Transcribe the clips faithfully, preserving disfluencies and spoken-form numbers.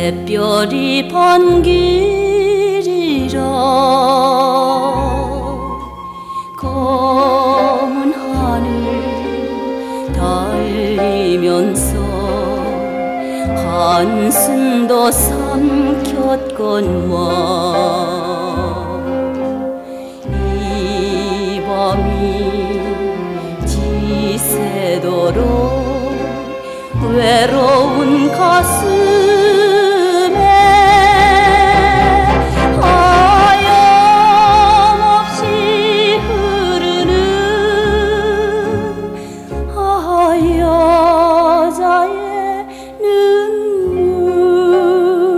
새별이 반길이라 검은 하늘 달리면서 한숨도 삼켰건만 이 밤이 지새도록 외로운 가슴에 하염없이 흐르는 아 여자의 눈물.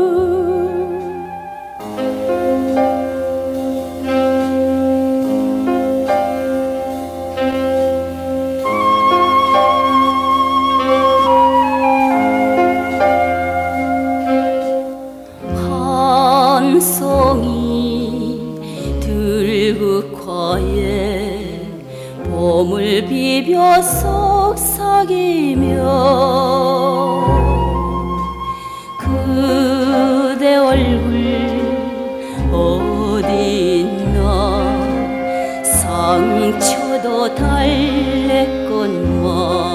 한 송이 들국화에 봄을 비벼 속삭이며 그대 얼굴 어디 있나 상처도 달랬건만